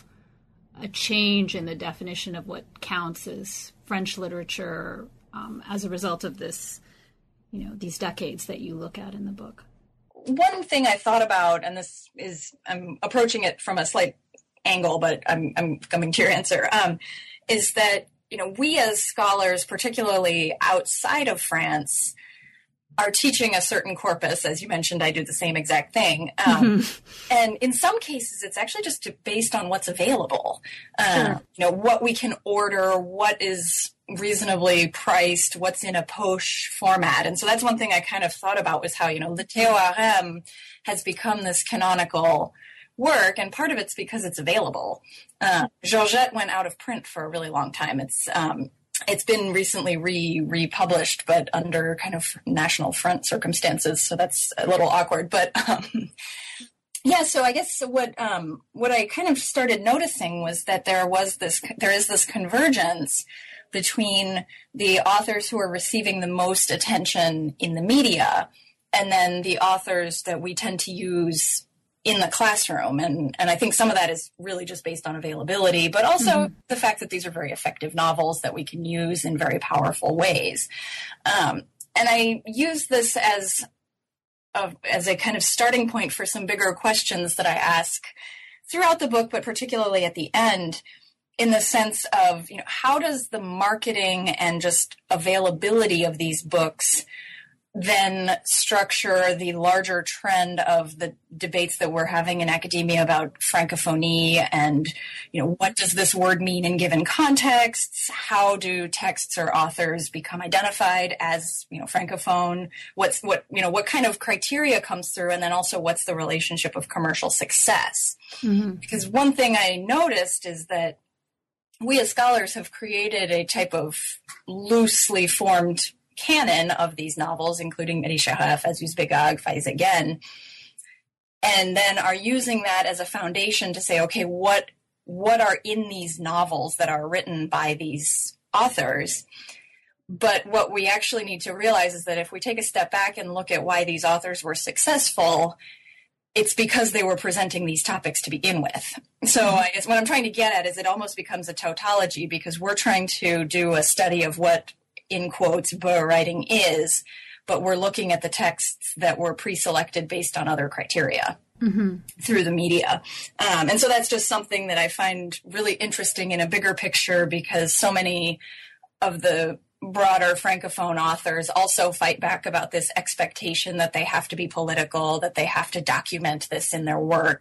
a change in the definition of what counts as French literature um, as a result of this, you know, these decades that you look at in the book? One thing I thought about, and this is, I'm approaching it from a slight angle, but I'm, I'm coming to your answer, um, is that, you know, we as scholars, particularly outside of France, are teaching a certain corpus. As you mentioned, I do the same exact thing. Um, mm-hmm. And in some cases, it's actually just based on what's available. Uh, sure. You know, what we can order, what is reasonably priced, what's in a poche format. And so that's one thing I kind of thought about was how, you know, Le Théorème has become this canonical work, and part of it's because it's available. Uh, Georgette went out of print for a really long time. It's um, it's been recently re republished, but under kind of National Front circumstances, so that's a little awkward. But um, yeah, so I guess what um, what I kind of started noticing was that there was this there is this convergence between the authors who are receiving the most attention in the media, and then the authors that we tend to use in the classroom. And, and I think some of that is really just based on availability, but also mm-hmm. the fact that these are very effective novels that we can use in very powerful ways. Um, and I use this as a, as a kind of starting point for some bigger questions that I ask throughout the book, but particularly at the end, in the sense of, you know, how does the marketing and just availability of these books then structure the larger trend of the debates that we're having in academia about francophonie and, you know, what does this word mean in given contexts? How do texts or authors become identified as, you know, francophone? What's what, you know, what kind of criteria comes through? And then also what's the relationship of commercial success? Mm-hmm. Because one thing I noticed is that we as scholars have created a type of loosely formed canon of these novels, including Mehdi Sharaf, Azouz Begag, Faiz Again, and then are using that as a foundation to say, okay, what what are in these novels that are written by these authors? But what we actually need to realize is that if we take a step back and look at why these authors were successful, it's because they were presenting these topics to begin with. So I guess what I'm trying to get at is it almost becomes a tautology, because we're trying to do a study of what, in quotes, Beur writing is, but we're looking at the texts that were pre-selected based on other criteria. Mm-hmm. Through the media. Um, and so that's just something that I find really interesting in a bigger picture, because so many of the broader Francophone authors also fight back about this expectation that they have to be political, that they have to document this in their work.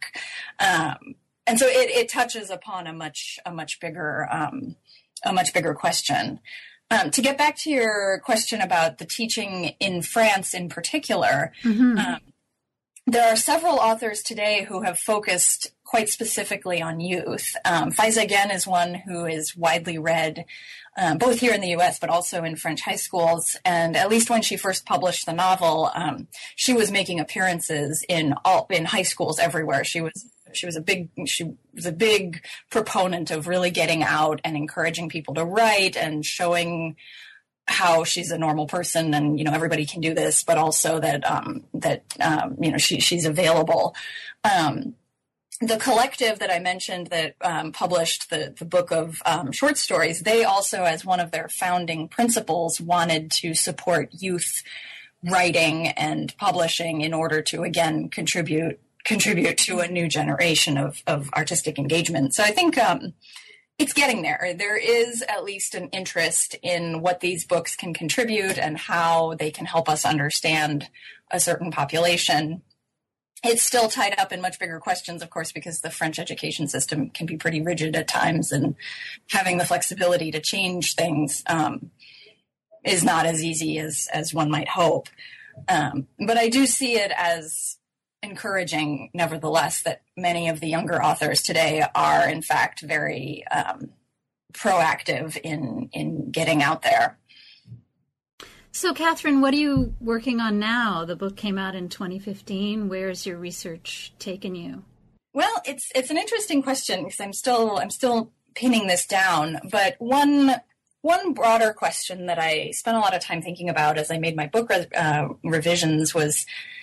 Um, and so it, it touches upon a much, a much bigger, um, a much bigger question. Um, to get back to your question about the teaching in France in particular, mm-hmm. um, there are several authors today who have focused quite specifically on youth. Um, Faiza Guène is one who is widely read, um, both here in the U S, but also in French high schools. And at least when she first published the novel, um, she was making appearances in all in high schools everywhere. She was she was a big she was a big proponent of really getting out and encouraging people to write and showing how she's a normal person, and, you know, everybody can do this, but also that, um, that, um, you know, she, she's available. Um, the collective that I mentioned that, um, published the, the book of, um, short stories, they also, as one of their founding principles, wanted to support youth writing and publishing in order to, again, contribute, contribute to a new generation of, of artistic engagement. So I think, um, it's getting there. There is at least an interest in what these books can contribute and how they can help us understand a certain population. It's still tied up in much bigger questions, of course, because the French education system can be pretty rigid at times, and having the flexibility to change things um, is not as easy as, as one might hope. Um, but I do see it as encouraging, nevertheless, that many of the younger authors today are, in fact, very um, proactive in in getting out there. So, Catherine, what are you working on now? The book came out in twenty fifteen. Where's your research taken you? Well, it's it's an interesting question, because I'm still I'm still pinning this down. But one one broader question that I spent a lot of time thinking about as I made my book re- uh, revisions was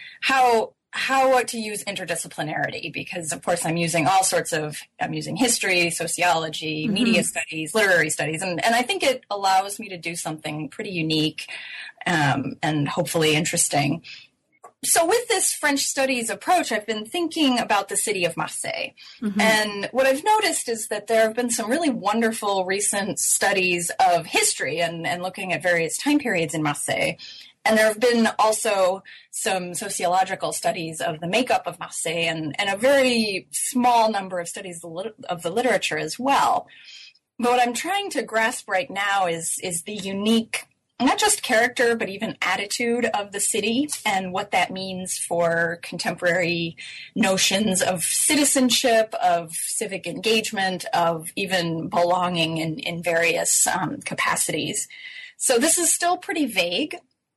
how. how to use interdisciplinarity, because of course I'm using all sorts of, I'm using history, sociology, mm-hmm. media studies, literary studies, and, and I think it allows me to do something pretty unique um, and hopefully interesting. So with this French studies approach, I've been thinking about the city of Marseille. Mm-hmm. And what I've noticed is that there have been some really wonderful recent studies of history and, and looking at various time periods in Marseille. And there have been also some sociological studies of the makeup of Marseille, and, and a very small number of studies of the literature as well. But what I'm trying to grasp right now is, is the unique, not just character, but even attitude of the city, and what that means for contemporary notions of citizenship, of civic engagement, of even belonging in, in various um, capacities. So this is still pretty vague.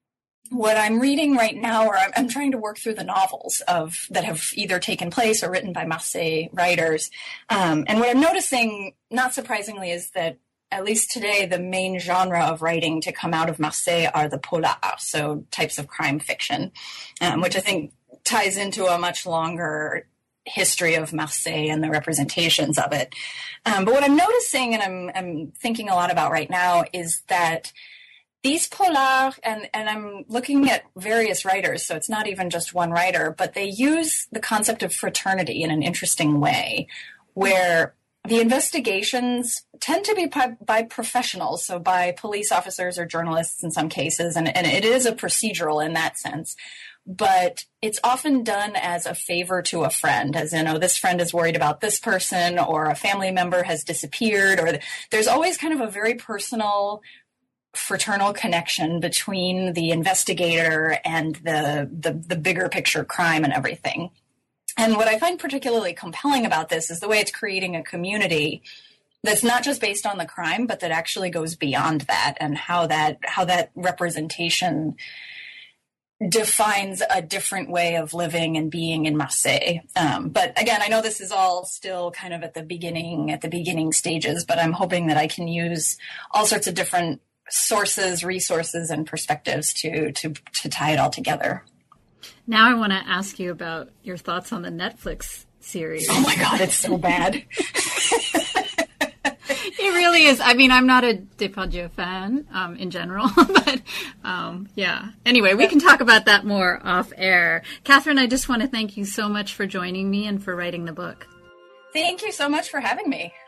What I'm reading right now, or I'm, I'm trying to work through the novels of that have either taken place or written by Marseille writers. Um, and what I'm noticing, not surprisingly, is that at least today, the main genre of writing to come out of Marseille are the polars, so types of crime fiction, um, which I think ties into a much longer history of Marseille and the representations of it. Um, but what I'm noticing, and I'm, I'm thinking a lot about right now, is that these polars, and, and I'm looking at various writers, so it's not even just one writer, but they use the concept of fraternity in an interesting way, where the investigations tend to be by, by professionals, so by police officers or journalists in some cases, and, and it is a procedural in that sense. But it's often done as a favor to a friend, as in, oh, this friend is worried about this person, or a family member has disappeared, or there's always kind of a very personal fraternal connection between the investigator and the, the the bigger picture crime and everything. And what I find particularly compelling about this is the way it's creating a community that's not just based on the crime, but that actually goes beyond that, and how that how that representation defines a different way of living and being in Marseille. Um, but again, I know this is all still kind of at the beginning, at the beginning stages, but I'm hoping that I can use all sorts of different sources, resources, and perspectives to to to tie it all together. Now I want to ask you about your thoughts on the Netflix series. Oh my God, it's so bad. It really is. I mean, I'm not a Depardieu fan um, in general, but um, yeah. Anyway, we can talk about that more off air. Catherine, I just want to thank you so much for joining me and for writing the book. Thank you so much for having me.